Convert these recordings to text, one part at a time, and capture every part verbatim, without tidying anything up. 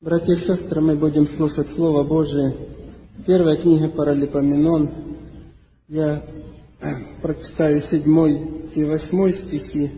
Братья и сестры, мы будем слушать Слово Божие. Первая книга Паралипоменон. Я прочитаю седьмой и восьмой стихи,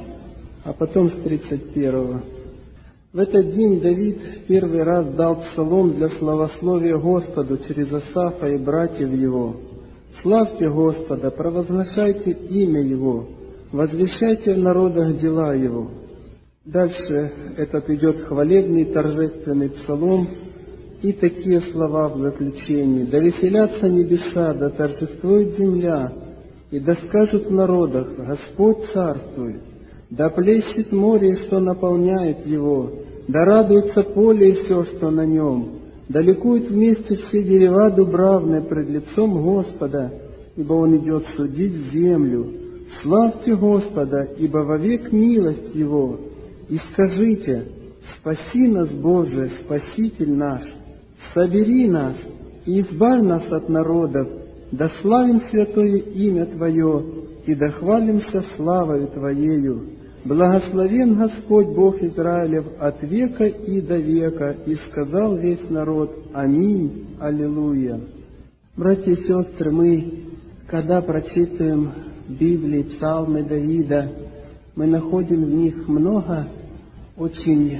а потом с тридцать первого. В этот день Давид в первый раз дал псалом для славословия Господу через Асафа и братьев его. «Славьте Господа, провозглашайте имя Его, возвещайте в народах дела Его». Дальше этот идет хвалебный, торжественный псалом, и такие слова в заключении. «Да веселятся небеса, да торжествует земля, и да скажут в народах: Господь царствует, да плещет море, что наполняет его, да радуется поле и все, что на нем, да ликуют вместе все дерева дубравные пред лицом Господа, ибо Он идет судить землю. Славьте Господа, ибо вовек милость Его. И скажите: спаси нас, Боже, Спаситель наш, собери нас и избавь нас от народов, да славим святое имя Твое, и да хвалимся славою Твоею. Благословен Господь Бог Израилев от века и до века». И сказал весь народ: Аминь, Аллилуйя. Братья и сестры, мы, когда прочитываем в Библии псалмы Давида, мы находим в них много очень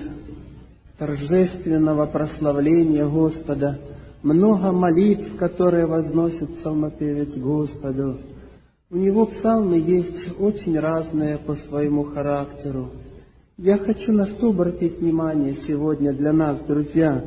торжественного прославления Господа, много молитв, которые возносит псалмопевец Господу. У него псалмы есть очень разные по своему характеру. Я хочу на что обратить внимание сегодня для нас, друзья.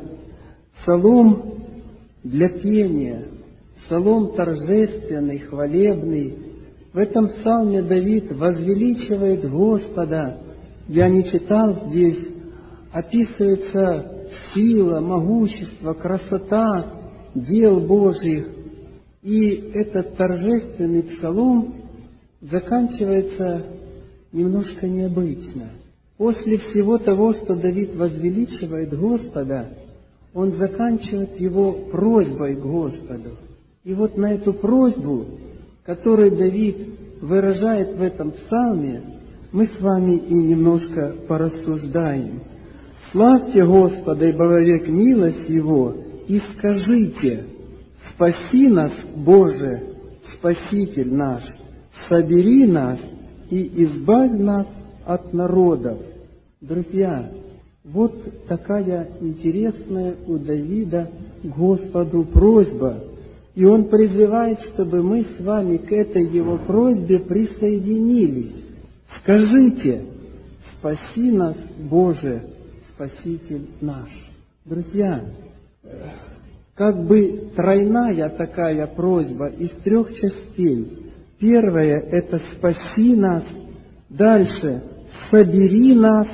Псалом для пения, псалом торжественный, хвалебный. В этом псалме Давид возвеличивает Господа. Я не читал здесь, описывается сила, могущество, красота дел Божьих. И этот торжественный псалом заканчивается немножко необычно. После всего того, что Давид возвеличивает Господа, он заканчивает его просьбой к Господу. И вот на эту просьбу, которую Давид выражает в этом псалме, мы с вами и немножко порассуждаем. «Славьте Господа, ибо вовек милость Его, и скажите: спаси нас, Боже, Спаситель наш, собери нас и избавь нас от народов». Друзья, вот такая интересная у Давида к Господу просьба. И он призывает, чтобы мы с вами к этой его просьбе присоединились. Скажите: спаси нас, Боже, Спаситель наш. Друзья, как бы тройная такая просьба из трех частей. Первая — это спаси нас, дальше собери нас,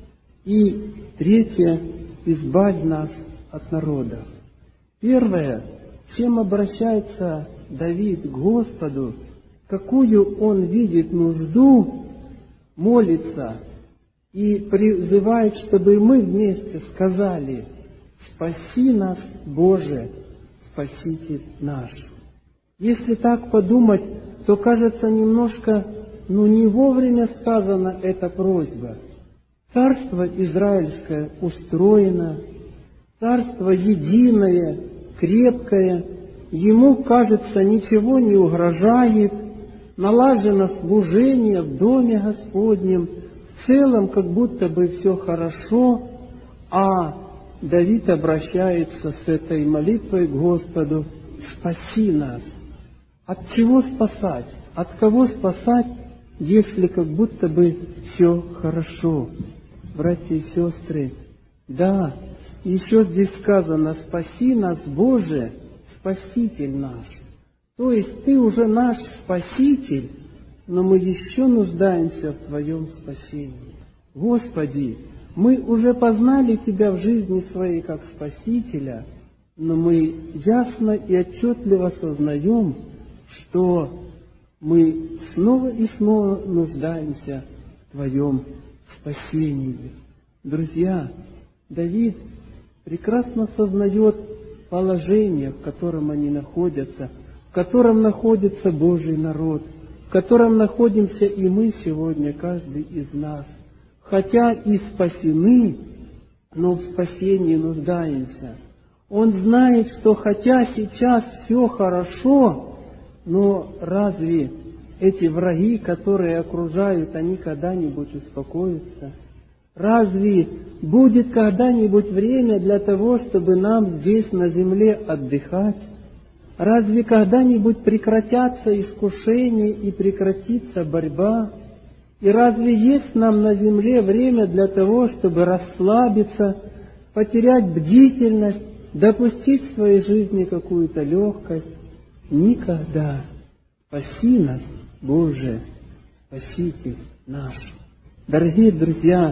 и третье — избавь нас от народов. Первое, чем обращается Давид к Господу, какую он видит нужду, молится и призывает, чтобы мы вместе сказали: «Спаси нас, Боже, Спаситель наш». Если так подумать, то кажется немножко, ну не вовремя сказана эта просьба. Царство Израильское устроено, царство единое, крепкое, ему, кажется, ничего не угрожает, налажено служение в Доме Господнем, в целом как будто бы все хорошо, а Давид обращается с этой молитвой к Господу: «Спаси нас». От чего спасать? От кого спасать, если как будто бы все хорошо? Братья и сестры, да, еще здесь сказано: «Спаси нас, Боже, Спаситель наш». То есть Ты уже наш Спаситель, но мы еще нуждаемся в Твоем спасении. Господи, мы уже познали Тебя в жизни своей как Спасителя, но мы ясно и отчетливо сознаем, что мы снова и снова нуждаемся в Твоем спасении. Друзья, Давид прекрасно сознает положение, в котором они находятся, в котором находится Божий народ, в котором находимся и мы сегодня, каждый из нас. Хотя и спасены, но в спасении нуждаемся. Он знает, что хотя сейчас все хорошо, но разве эти враги, которые окружают, они когда-нибудь успокоятся? Разве будет когда-нибудь время для того, чтобы нам здесь на земле отдыхать? Разве когда-нибудь прекратятся искушения и прекратится борьба? И разве есть нам на земле время для того, чтобы расслабиться, потерять бдительность, допустить в своей жизни какую-то легкость? Никогда. Спаси нас, Боже, Спаситель наш. Дорогие друзья,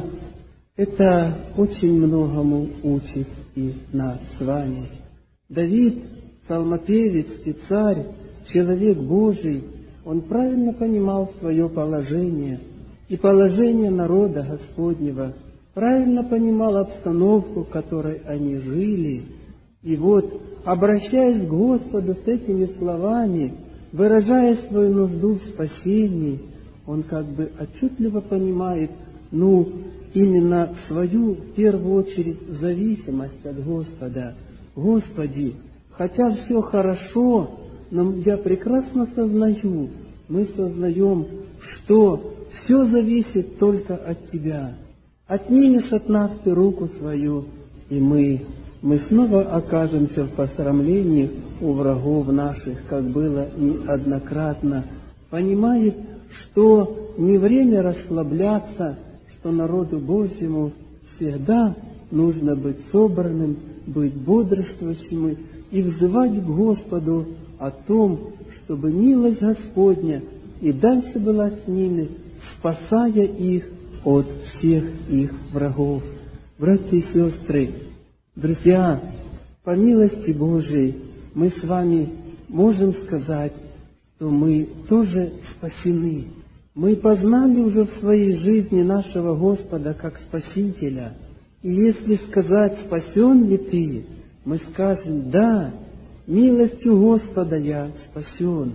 это очень многому учит и нас с вами. Давид, псалмопевец и царь, человек Божий, он правильно понимал свое положение и положение народа Господнего, правильно понимал обстановку, в которой они жили. И вот, обращаясь к Господу с этими словами, выражая свою нужду в спасении, он как бы отчетливо понимает, ну, именно свою, в первую очередь, зависимость от Господа. Господи, хотя все хорошо, но я прекрасно сознаю, мы сознаем, что все зависит только от Тебя. Отнимешь от нас Ты руку свою, и мы, мы снова окажемся в посрамлении у врагов наших, как было неоднократно. Понимает, что не время расслабляться, что народу Божьему всегда нужно быть собранным, быть бодрствующим и взывать к Господу о том, чтобы милость Господня и дальше была с ними, спасая их от всех их врагов. Братья и сестры, друзья, по милости Божией мы с вами можем сказать, что мы тоже спасены. Мы познали уже в своей жизни нашего Господа как Спасителя. И если сказать, спасен ли ты, мы скажем, да, милостью Господа я спасен.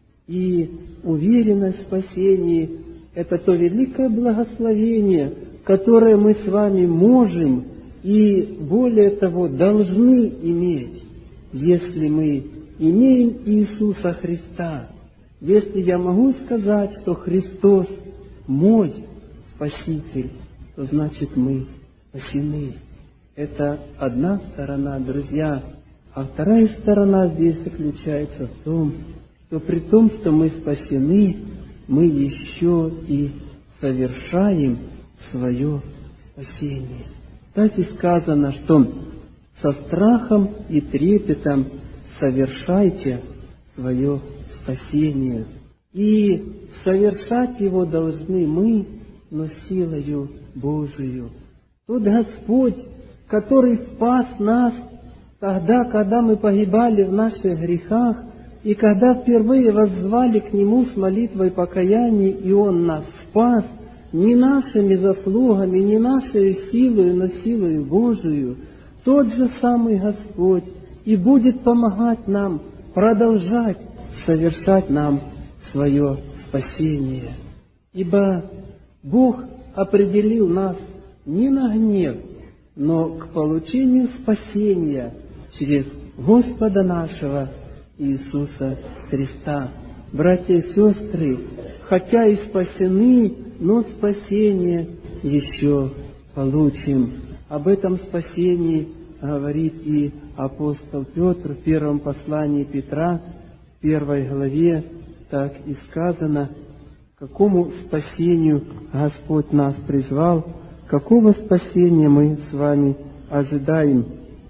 И уверенность в спасении – это то великое благословение, которое мы с вами можем и, более того, должны иметь, если мы имеем Иисуса Христа. Если я могу сказать, что Христос мой Спаситель, то значит мы спасены. Это одна сторона, друзья. А вторая сторона здесь заключается в том, что при том, что мы спасены, мы еще и совершаем свое спасение. Так и сказано, что со страхом и трепетом совершайте свое спасение. И совершать его должны мы, но силою Божию. Тот Господь, который спас нас тогда, когда мы погибали в наших грехах, и когда впервые воззвали к Нему с молитвой покаяния, и Он нас спас, не нашими заслугами, не нашей силой, но силою Божию, тот же самый Господь и будет помогать нам продолжать совершать нам свое спасение. Ибо Бог определил нас не на гнев, но к получению спасения через Господа нашего Иисуса Христа. Братья и сестры, хотя и спасены, но спасение еще получим. Об этом спасении говорит и апостол Петр в первом послании Петра, в первой главе, так и сказано, к какому спасению Господь нас призвал, какого спасения мы с вами ожидаем.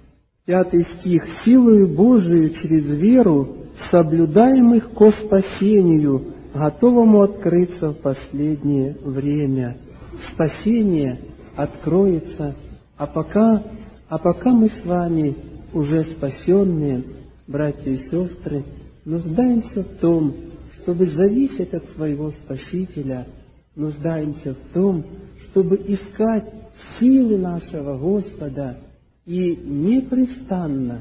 Пятый стих. «Силою Божию через веру соблюдаем их ко спасению, готовому открыться в последнее время». Спасение откроется, а пока, а пока мы с вами уже спасенные, братья и сестры, нуждаемся в том, чтобы зависеть от своего Спасителя, нуждаемся в том, чтобы искать силы нашего Господа и непрестанно,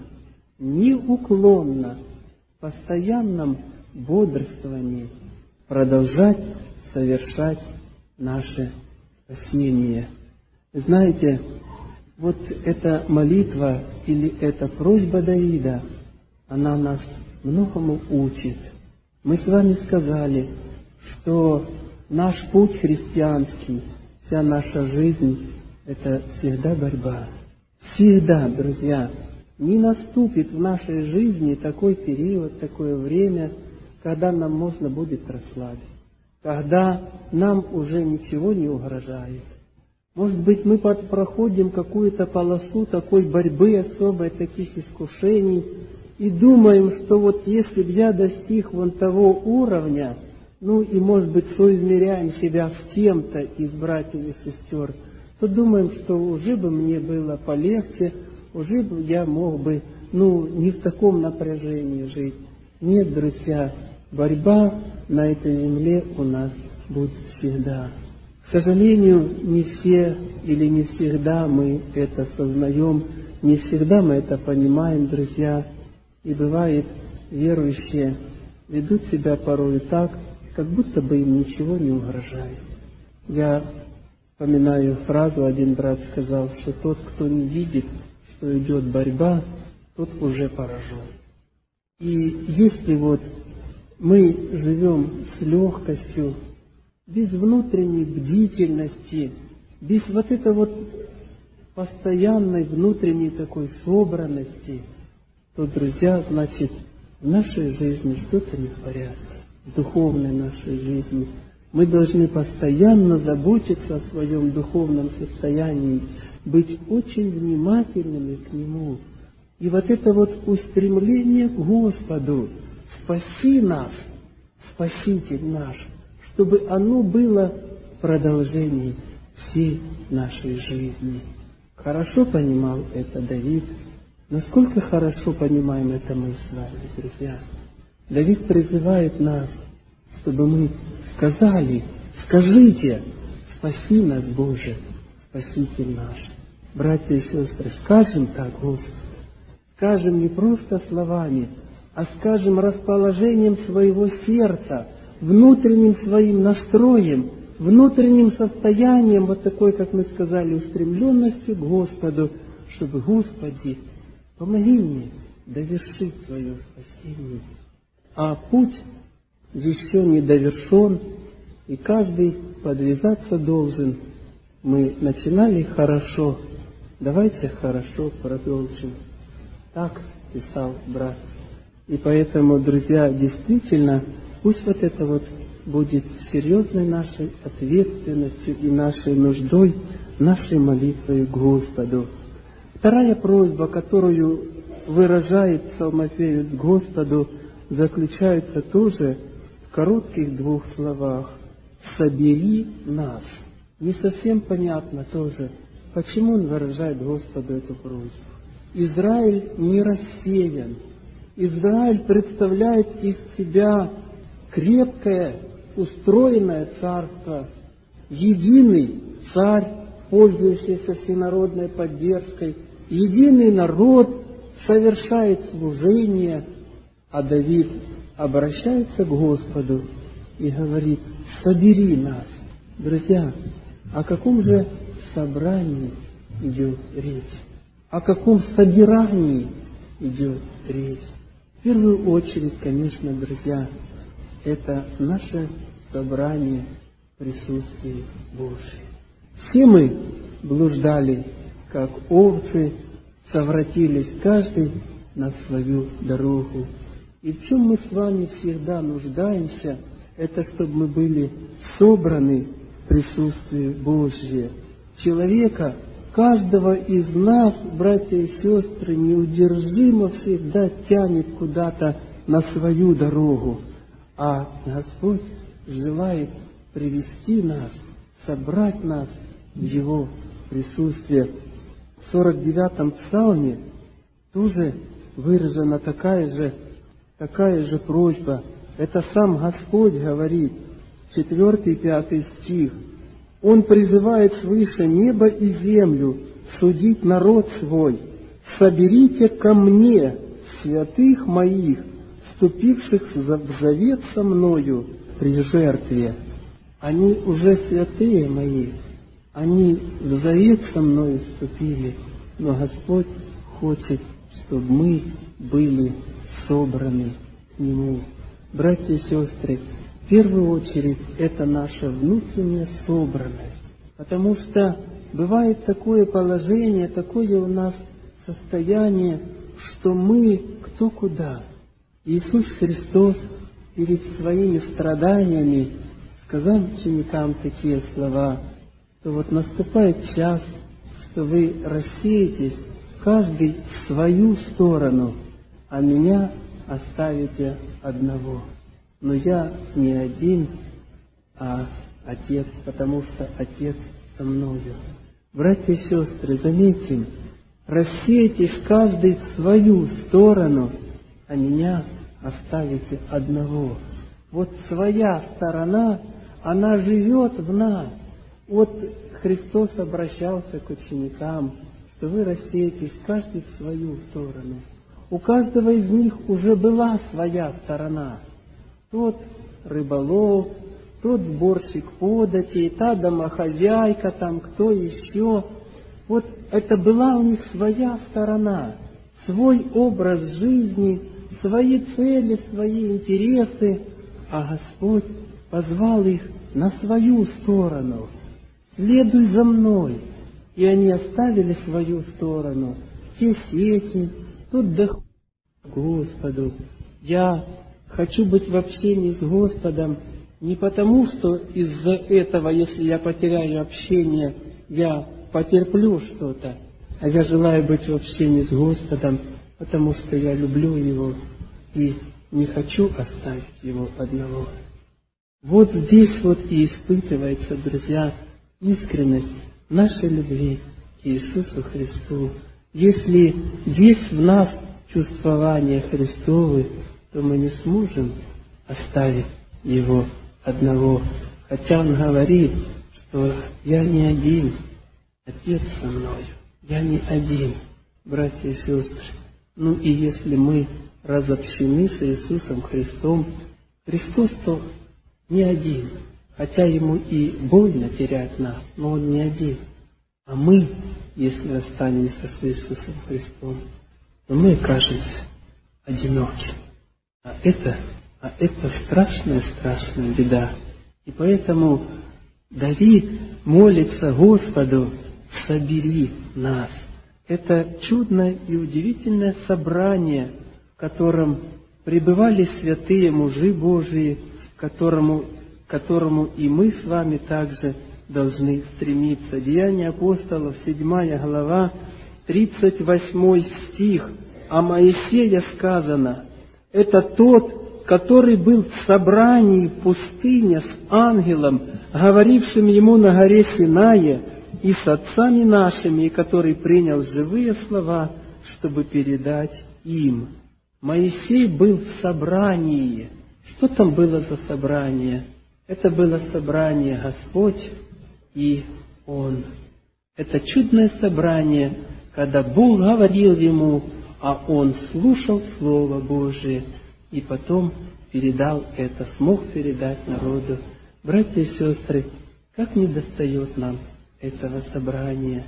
неуклонно, в постоянном бодрствовании продолжать совершать наше спасение. Знаете, вот эта молитва или эта просьба Давида, она нас многому учит. Мы с вами сказали, что наш путь христианский, вся наша жизнь — это всегда борьба. Всегда, друзья, не наступит в нашей жизни такой период, такое время, когда нам можно будет расслабиться, когда нам уже ничего не угрожает. Может быть, мы проходим какую-то полосу такой борьбы особой, таких искушений, и думаем, что вот если бы я достиг вон того уровня, ну и, может быть, соизмеряем себя с кем-то из братьев и сестер, то думаем, что уже бы мне было полегче, уже бы я мог бы, ну, не в таком напряжении жить. Нет, друзья, борьба на этой земле у нас будет всегда. К сожалению, не все или не всегда мы это сознаем, не всегда мы это понимаем, друзья. И бывает, верующие ведут себя порой так, как будто бы им ничего не угрожает. Я вспоминаю фразу, один брат сказал, что тот, кто не видит, что идет борьба, тот уже поражен. И если вот мы живем с легкостью, без внутренней бдительности, без вот этой вот постоянной внутренней такой собранности, то, друзья, значит, в нашей жизни что-то не в порядке, в духовной нашей жизни. Мы должны постоянно заботиться о своем духовном состоянии, быть очень внимательными к нему. И вот это вот устремление к Господу, спаси нас, Спаситель наш, чтобы оно было в продолжении всей нашей жизни. Хорошо понимал это Давид. Насколько хорошо понимаем это мы с вами, друзья. Давид призывает нас, чтобы мы сказали, скажите, спаси нас, Боже, Спаситель наш. Братья и сестры, скажем так, Господи, скажем не просто словами, а скажем расположением своего сердца, внутренним своим настроем, внутренним состоянием, вот такой, как мы сказали, устремленностью к Господу, чтобы, Господи, помоги мне довершить свое спасение. А путь еще не довершен, и каждый подвязаться должен. Мы начинали хорошо, давайте хорошо продолжим. Так писал брат. И поэтому, друзья, действительно, пусть вот это вот будет серьезной нашей ответственностью и нашей нуждой, нашей молитвой к Господу. Вторая просьба, которую выражает Псалмопевец Господу, заключается тоже в коротких двух словах. «Собери нас». Не совсем понятно тоже, почему он выражает Господу эту просьбу. Израиль не рассеян. Израиль представляет из себя крепкое, устроенное царство, единый царь, пользующийся всенародной поддержкой, единый народ совершает служение, а Давид обращается к Господу и говорит: «Собери нас». Друзья, о каком же собрании идет речь? О каком собирании идет речь? В первую очередь, конечно, друзья, это наше собрание в присутствии Божьем. Все мы блуждали, как овцы, совратились каждый на свою дорогу. И в чем мы с вами всегда нуждаемся, это чтобы мы были собраны в присутствии Божьем. Человека, каждого из нас, братья и сестры, неудержимо всегда тянет куда-то на свою дорогу. А Господь желает привести нас, собрать нас в Его присутствие. В сорок девятом псалме тоже выражена такая же, такая же просьба. Это сам Господь говорит, четвертый, пятый стих. Он призывает свыше небо и землю судить народ свой. «Соберите ко мне святых моих, вступивших в завет со мною при жертве». Они уже святые мои, они в завет со мною вступили. но Господь хочет, чтобы мы были собраны к Нему. Братья и сестры, в первую очередь это наша внутренняя собранность, потому что бывает такое положение, такое у нас состояние, что мы кто куда. Иисус Христос перед Своими страданиями сказал ученикам такие слова, что вот наступает час, что вы рассеетесь, каждый в свою сторону, а Меня оставите одного. Но Я не один, а Отец, потому что Отец со мною. Братья и сестры, заметим, рассейтесь каждый в свою сторону, а Меня оставите одного. Вот своя сторона, она живет в нас. Вот Христос обращался к ученикам, что вы рассеетесь каждый в свою сторону. У каждого из них уже была своя сторона. Тот рыболов, тот сборщик податей, та домохозяйка, там кто еще. Вот это была у них своя сторона, свой образ жизни, свои цели, свои интересы. А Господь позвал их на свою сторону. Следуй за мной. И они оставили свою сторону. Те сети, тут доход к Господу. Я хочу быть в общении с Господом не потому, что из-за этого, если я потеряю общение, я потерплю что-то, а я желаю быть в общении с Господом, потому что я люблю Его и не хочу оставить Его одного. Вот здесь вот и испытывается, друзья, искренность нашей любви к Иисусу Христу. Если есть в нас чувствование Христовы, то мы не сможем оставить Его одного. Хотя Он говорит, что я не один, Отец со мною, я не один, братья и сестры. Ну и если мы разобщены с Иисусом Христом, Христос-то не один, хотя Ему и больно терять нас, но Он не один. А мы, если останемся с Иисусом Христом, то мы окажемся одиноки. А это, а это страшная-страшная беда. И поэтому Давид молится Господу: собери нас. Это чудное и удивительное собрание, в котором пребывали святые мужи Божии, к которому, к которому и мы с вами также должны стремиться. Деяния апостолов, седьмая глава, тридцать восьмой стих. О Моисее сказано: это тот, который был в собрании в пустыне с ангелом, говорившим ему на горе Синае, и с отцами нашими, и который принял живые слова, чтобы передать им. Моисей был в собрании. Что там было за собрание? Это было собрание Господь и Он. Это чудное собрание, когда Бог говорил ему, а он слушал Слово Божие и потом передал это, смог передать народу. Братья и сестры, как недостает нам этого собрания.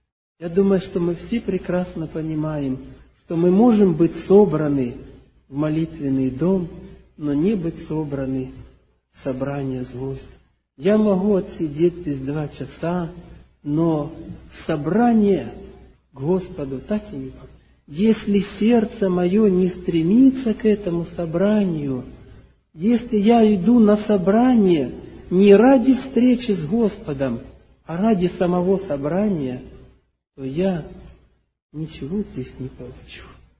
Я думаю, что мы все прекрасно понимаем, что мы можем быть собраны в молитвенный дом, но не быть собраны в собрание с Господом. Я могу отсидеть здесь два часа, но в собрание к Господу так и не могу. Если сердце мое не стремится к этому собранию, если я иду на собрание не ради встречи с Господом, а ради самого собрания, то я ничего здесь не получу.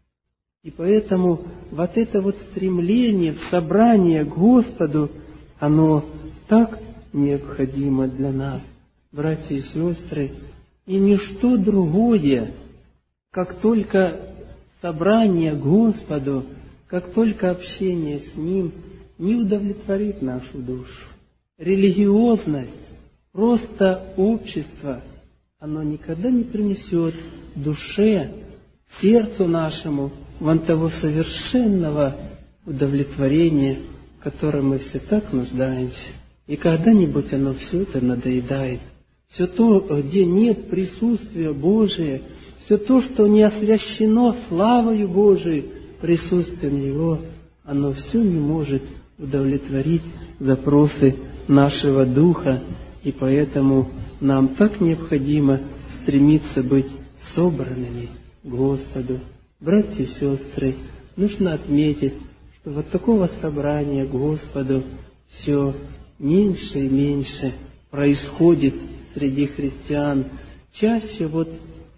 И поэтому вот это вот стремление в собрание к Господу, оно так необходимо для нас, братья и сестры, и ничто другое, как только собрание к Господу, как только общение с Ним, не удовлетворит нашу душу. Религиозность, просто общество, оно никогда не принесет душе, сердцу нашему вон того совершенного удовлетворения, в котором мы все так нуждаемся. И когда-нибудь оно все это надоедает. Все то, где нет присутствия Божия, все то, что не освящено славою Божией, присутствием Его, оно все не может удовлетворить запросы нашего духа, и поэтому нам так необходимо стремиться быть собранными к Господу. Братья и сестры, нужно отметить, что вот такого собрания к Господу все меньше и меньше происходит среди христиан. Чаще вот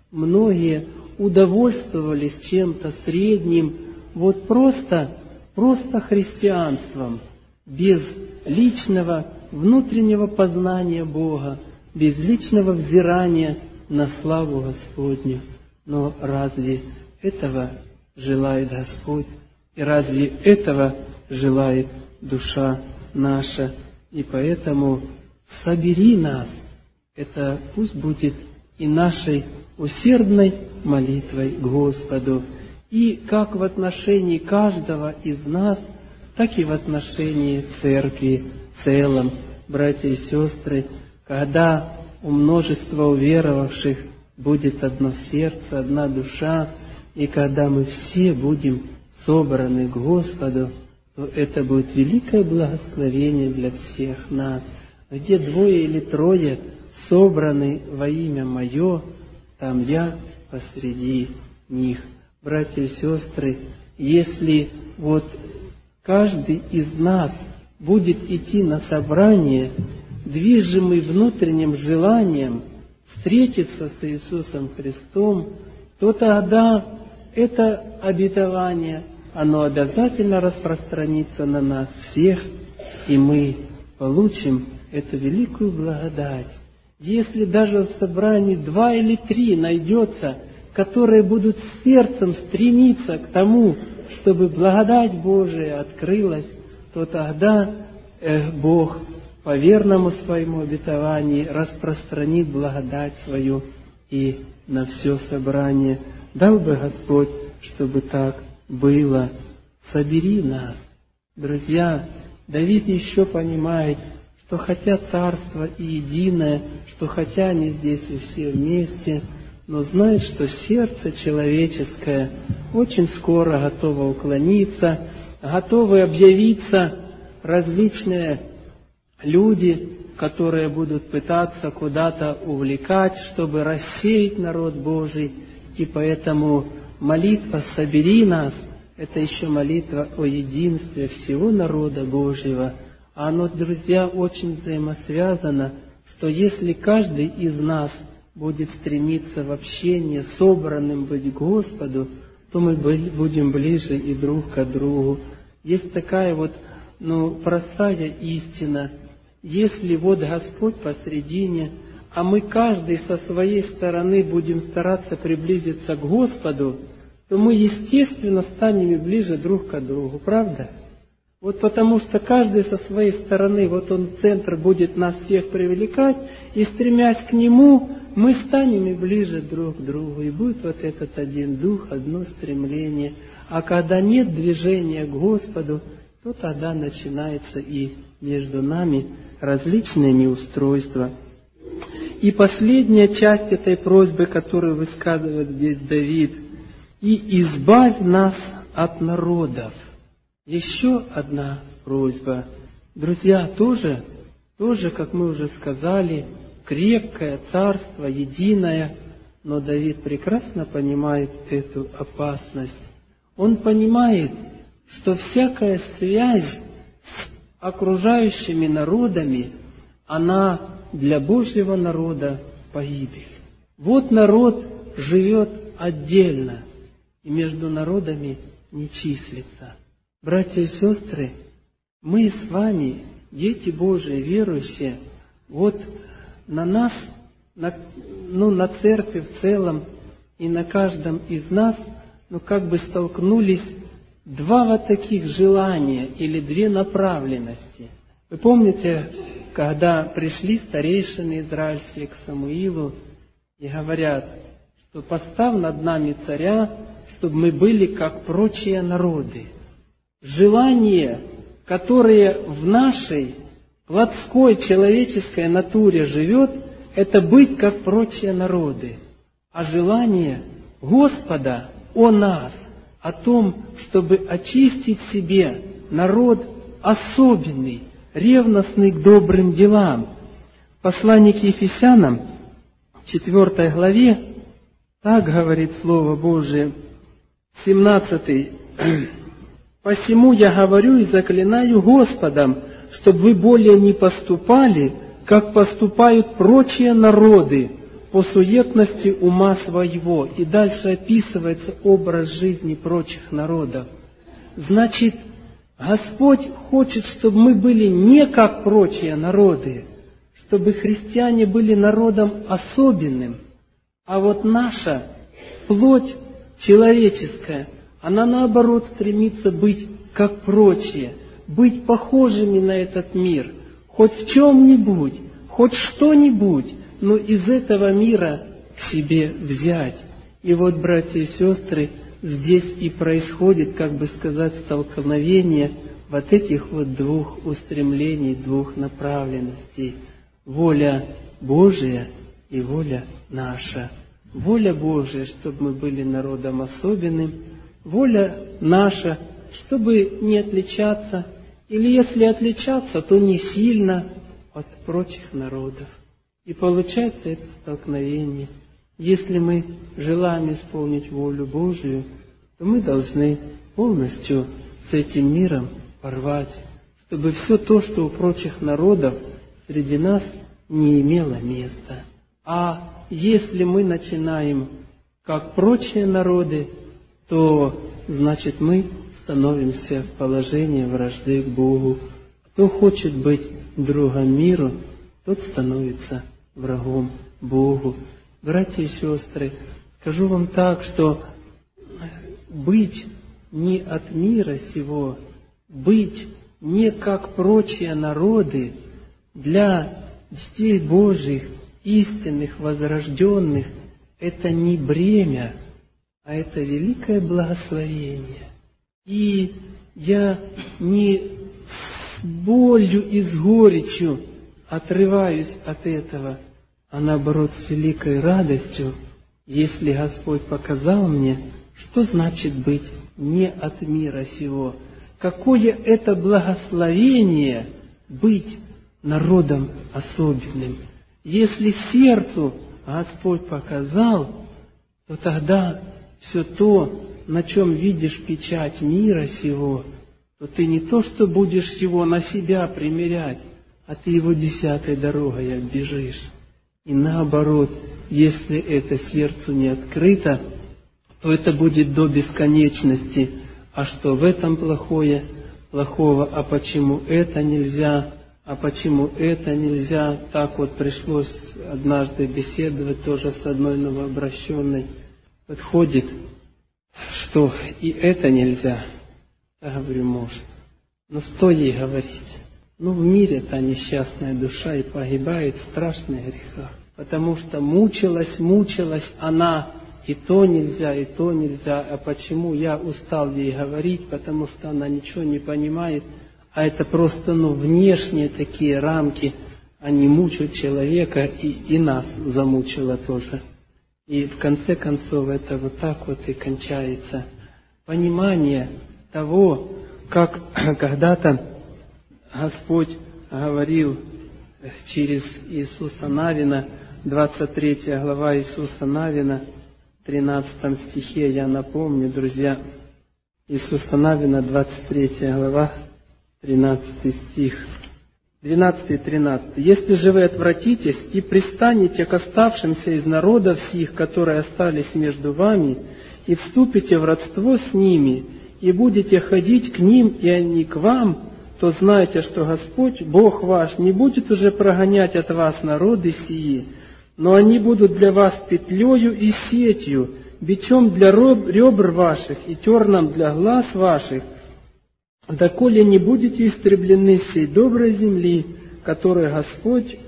многие удовольствовались чем-то средним, вот просто, просто христианством, без личного внутреннего познания Бога, без личного взирания на славу Господню. Но разве этого желает Господь? И разве этого желает душа наша? И поэтому собери нас. Это пусть будет и нашей усердной молитвой к Господу. И как в отношении каждого из нас, так и в отношении Церкви в целом. Братья и сестры, когда у множества уверовавших будет одно сердце, одна душа, и когда мы все будем собраны к Господу, то это будет великое благословение для всех нас. Где двое или трое собраны во имя Мое, там я посреди них. Братья и сестры, если вот каждый из нас будет идти на собрание, движимый внутренним желанием встретиться с Иисусом Христом, то тогда это обетование, оно обязательно распространится на нас всех, и мы получим эту великую благодать. Если даже в собрании два или три найдется, которые будут сердцем стремиться к тому, чтобы благодать Божия открылась, то тогда э, Бог по верному своему обетованию распространит благодать свою и на все собрание. Дал бы Господь, чтобы так было. Собери нас. Друзья, Давид еще понимает, что хотя царство и единое, что хотя они здесь и все вместе, но знает, что сердце человеческое очень скоро готово уклониться, готовы объявиться различные люди, которые будут пытаться куда-то увлекать, чтобы рассеять народ Божий. И поэтому молитва «Собери нас» — это еще молитва о единстве всего народа Божьего. А оно, друзья, очень взаимосвязано, что если каждый из нас будет стремиться в общении, собранным быть к Господу, то мы будем ближе и друг к другу. Есть такая вот, ну, простая истина. Если вот Господь посредине, а мы каждый со своей стороны будем стараться приблизиться к Господу, то мы, естественно, станем ближе друг к другу. Правда? Вот потому что каждый со своей стороны, вот он, центр, будет нас всех привлекать, и стремясь к Нему, мы станем и ближе друг к другу, и будет вот этот один дух, одно стремление. А когда нет движения к Господу, то тогда начинается и между нами различные неустройства. И последняя часть этой просьбы, которую высказывает здесь Давид: «И избавь нас от народов». Еще одна просьба. Друзья, тоже, тоже, как мы уже сказали, крепкое царство, единое, но Давид прекрасно понимает эту опасность. Он понимает, что всякая связь с окружающими народами, она для Божьего народа погибель. Вот народ живет отдельно, и между народами не числится. Братья и сестры, мы с вами, дети Божии, верующие, вот на нас, на, ну, на церкви в целом и на каждом из нас, ну, как бы столкнулись два вот таких желания или две направленности. Вы помните, когда пришли старейшины израильские к Самуилу и говорят, что поставь над нами царя, чтобы мы были как прочие народы. Желание, которое в нашей плотской человеческой натуре живет, это быть как прочие народы. А желание, Господа о нас, о том, чтобы очистить себе народ особенный, ревностный к добрым делам. В послании к Ефесянам, четвёртой главе, так говорит Слово Божие, семнадцатый. «Посему я говорю и заклинаю Господом, чтобы вы более не поступали, как поступают прочие народы, по суетности ума своего». И дальше описывается образ жизни прочих народов. Значит, Господь хочет, чтобы мы были не как прочие народы, чтобы христиане были народом особенным. А вот наша плоть человеческая, она наоборот стремится быть как прочие, быть похожими на этот мир, хоть в чем-нибудь, хоть что-нибудь, но из этого мира к себе взять. И вот, братья и сестры, здесь и происходит, как бы сказать, столкновение вот этих вот двух устремлений, двух направленностей. Воля Божия и воля наша. Воля Божия, чтобы мы были народом особенным, воля наша, чтобы не отличаться, или если отличаться, то не сильно от прочих народов. И получается это столкновение. Если мы желаем исполнить волю Божию, то мы должны полностью с этим миром порвать, чтобы все то, что у прочих народов среди нас, не имело места. А если мы начинаем как прочие народы, то значит мы становимся в положении вражды к Богу. Кто хочет быть другом миру, тот становится врагом Богу. Братья и сестры, скажу вам так, что быть не от мира сего, быть не как прочие народы, для детей Божьих, истинных, возрожденных, это не бремя, а это великое благословение. И я не с болью и с горечью отрываюсь от этого, а наоборот с великой радостью, если Господь показал мне, что значит быть не от мира сего. Какое это благословение быть народом особенным. Если сердцу Господь показал, то тогда все то, на чем видишь печать мира сего, то ты не то, что будешь его на себя примерять, а ты его десятой дорогой оббежишь. И наоборот, если это сердцу не открыто, то это будет до бесконечности. А что в этом плохое? Плохого. А почему это нельзя? А почему это нельзя? Так вот пришлось однажды беседовать тоже с одной новообращенной. Подходит, что и это нельзя. Я говорю, может. Но что ей говорить? Ну, в мире та несчастная душа и погибает в страшных грехах. Потому что мучилась, мучилась она, и то нельзя, и то нельзя. А почему я устал ей говорить? Потому что она ничего не понимает. А это просто, ну, внешние такие рамки, они мучают человека, и, и нас замучило тоже. И в конце концов это вот так вот и кончается. Понимание того, как когда-то Господь говорил через Иисуса Навина, двадцать третья глава Иисуса Навина, в тринадцатом стихе, я напомню, друзья, Иисуса Навина, двадцать третья глава, тринадцатый стих, двенадцатый и тринадцатый. «Если же вы отвратитесь и пристанете к оставшимся из народов сих, которые остались между вами, и вступите в родство с ними, и будете ходить к ним, и они к вам, то знайте, что Господь, Бог ваш, не будет уже прогонять от вас народы сии, но они будут для вас петлею и сетью, бичом для ребр ваших и терном для глаз ваших, доколе не будете истреблены всей доброй земли, которую Господь,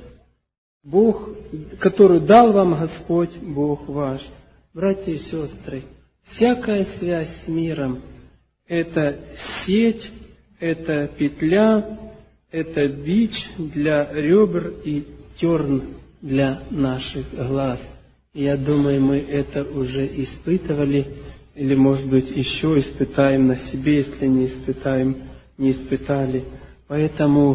Бог, которую дал вам Господь, Бог ваш». Братья и сестры, всякая связь с миром – это сеть, это петля, это бич для ребр и терн для наших глаз. Я думаю, мы это уже испытывали, или, может быть, еще испытаем на себе, если не испытаем, не испытали. Поэтому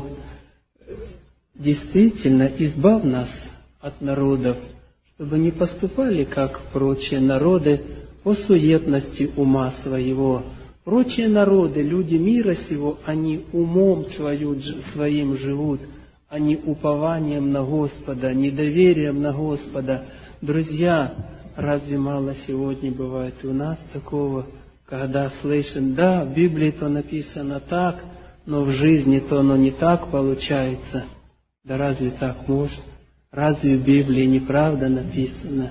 действительно избавь нас от народов, чтобы не поступали, как прочие народы, по суетности ума своего. Прочие народы, люди мира сего, они умом свою, своим живут, они упованием на Господа, недоверием на Господа. Друзья, разве мало сегодня бывает у нас такого, когда слышим, да, в Библии то написано так, но в жизни-то оно не так получается. Да разве так может? Разве в Библии неправда написано?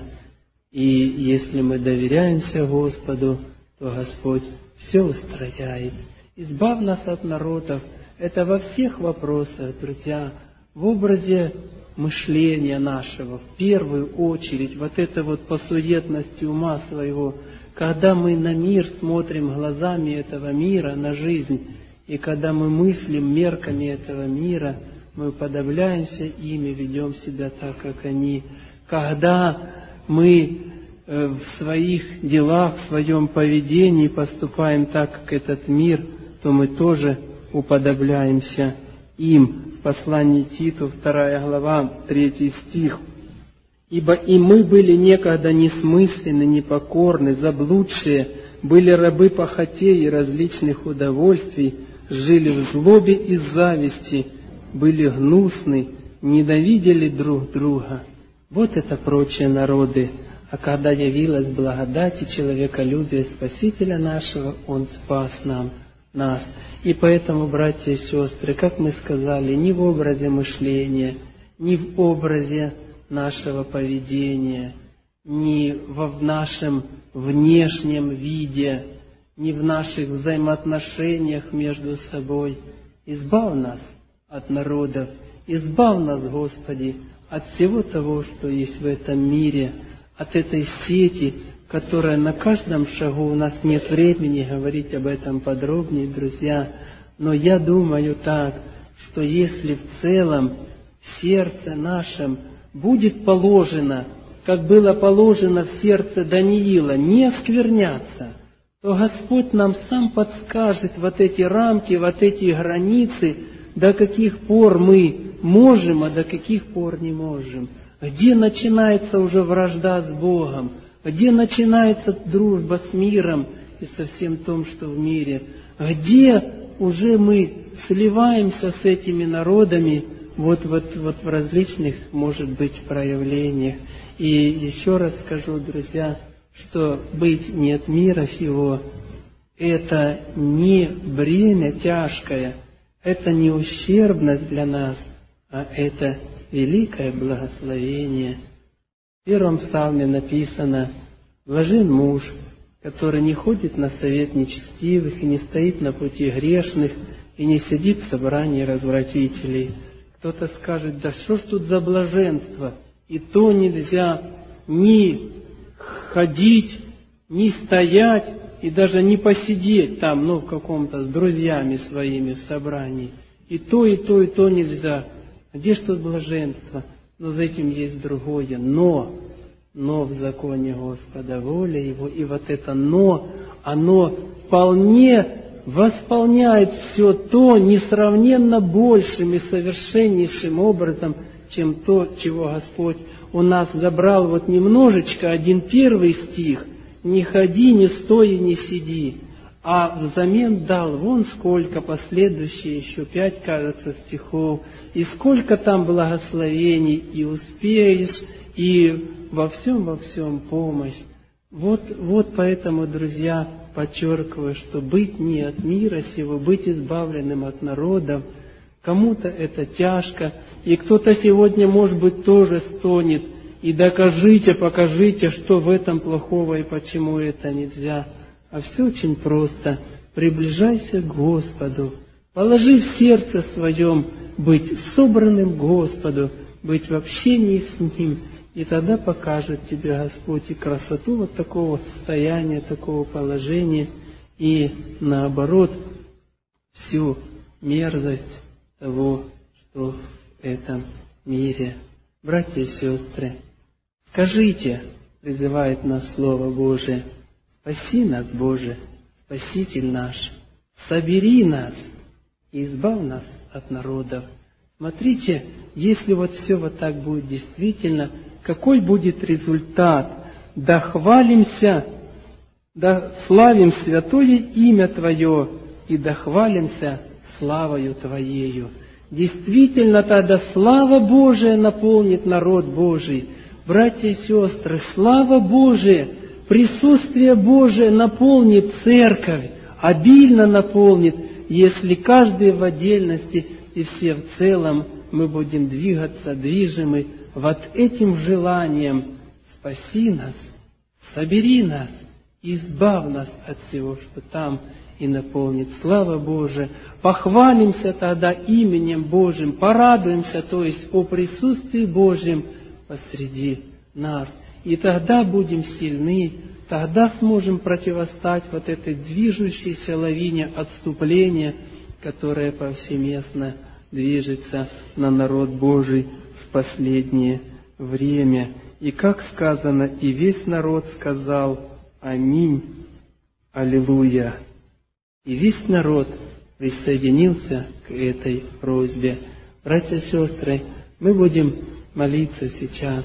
И если мы доверяемся Господу, то Господь все устрояет. Избавь нас от народов. Это во всех вопросах, друзья, в образе мышления нашего, в первую очередь, вот это вот посуетность ума своего, когда мы на мир смотрим глазами этого мира, на жизнь, и когда мы мыслим мерками этого мира, мы уподобляемся ими, ведем себя так, как они. Когда мы в своих делах, в своем поведении поступаем так, как этот мир, то мы тоже уподобляемся им. В послании Титу, вторая глава, третий стих. «Ибо и мы были некогда несмысленны, непокорны, заблудшие, были рабы похотей и различных удовольствий, жили в злобе и зависти, были гнусны, ненавидели друг друга». Вот это прочие народы. А когда явилась благодать и человеколюбие Спасителя нашего, Он спас нам, нас. И поэтому, братья и сестры, как мы сказали, ни в образе мышления, ни в образе нашего поведения, ни в нашем внешнем виде, ни в наших взаимоотношениях между собой. Избавь нас от народов, избавь нас, Господи, от всего того, что есть в этом мире, от этой сети, которая на каждом шагу, у нас нет времени говорить об этом подробнее, друзья, но я думаю так, что если в целом в сердце нашем будет положено, как было положено в сердце Даниила, не оскверняться, то Господь нам сам подскажет вот эти рамки, вот эти границы, до каких пор мы можем, а до каких пор не можем. Где начинается уже вражда с Богом, где начинается дружба с миром и со всем том, что в мире, где уже мы сливаемся с этими народами, вот, вот, вот в различных, может быть, проявлениях. И еще раз скажу, друзья, что быть не от мира сего, это не бремя тяжкое, это не ущербность для нас, а это великое благословение. В первом псалме написано: «Блажен муж, который не ходит на совет нечестивых и не стоит на пути грешных и не сидит в собрании развратителей». Кто-то скажет: да что ж тут за блаженство? И то нельзя ни ходить, ни стоять, и даже не посидеть там, ну, в каком-то с друзьями своими в собрании. И то, и то, и то нельзя. Где ж тут блаженство? Но за этим есть другое. Но, но в законе Господа воля Его, и вот это но, оно вполне восполняет все то несравненно большим и совершеннейшим образом, чем то, чего Господь у нас забрал вот немножечко, один первый стих, «Не ходи, не стой и не сиди», а взамен дал вон сколько, последующие еще пять, кажется, стихов, и сколько там благословений, и успеешь, и во всем, во всем помощь. Вот, вот поэтому, друзья, подчеркиваю, что быть не от мира сего, быть избавленным от народов, кому-то это тяжко, и кто-то сегодня, может быть, тоже стонет, и докажите, покажите, что в этом плохого и почему это нельзя. А все очень просто. Приближайся к Господу, положи в сердце своем быть собранным к Господу, быть в общении с Ним, и тогда покажет тебе Господь и красоту вот такого состояния, такого положения, и наоборот, всю мерзость того, что в этом мире. Братья и сестры, скажите, призывает нас Слово Божие. Спаси нас, Боже, Спаситель наш, собери нас и избавь нас от народов. Смотрите, если вот все вот так будет действительно, какой будет результат? Да хвалимся, да славим святое имя Твое, и да хвалимся славою Твоею. Действительно, тогда слава Божия наполнит народ Божий. Братья и сестры, слава Божия, присутствие Божие наполнит церковь, обильно наполнит, если каждый в отдельности и все в целом мы будем двигаться, движимы вот этим желанием: спаси нас, собери нас, избавь нас от всего, что там, и наполнит слава Божия. Похвалимся тогда именем Божьим, порадуемся, то есть о присутствии Божьем посреди нас. И тогда будем сильны, тогда сможем противостать вот этой движущейся лавине отступления, которая повсеместно движется на народ Божий в последнее время. И как сказано, и весь народ сказал: аминь, аллилуйя. И весь народ присоединился к этой просьбе. Братья и сестры, мы будем молиться сейчас.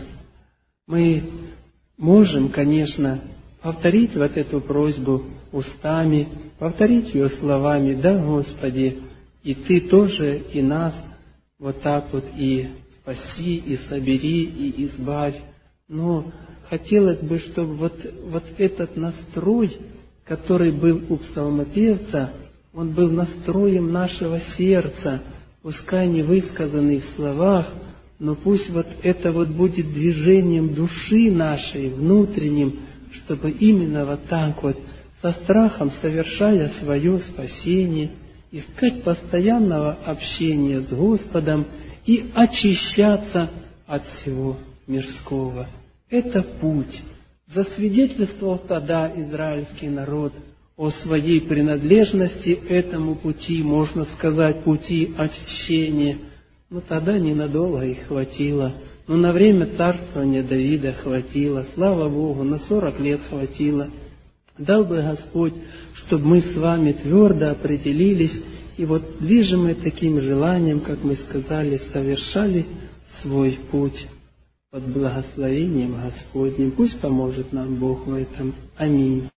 Мы можем, конечно, повторить вот эту просьбу устами, повторить ее словами: да, Господи, и Ты тоже и нас вот так вот и спаси, и собери, и избавь. Но хотелось бы, чтобы вот, вот этот настрой, который был у псалмопевца, он был настроем нашего сердца, пускай не высказанный в словах, но пусть вот это вот будет движением души нашей, внутренним, чтобы именно вот так вот, со страхом совершая свое спасение, искать постоянного общения с Господом и очищаться от всего мирского. Это путь. Засвидетельствовал тогда израильский народ о своей принадлежности этому пути, можно сказать, пути очищения. Но тогда ненадолго их хватило. Но на время царствования Давида хватило. Слава Богу, на сорок лет хватило. Дал бы Господь, чтобы мы с вами твердо определились и вот движимые таким желанием, как мы сказали, совершали свой путь под благословением Господним. Пусть поможет нам Бог в этом. Аминь.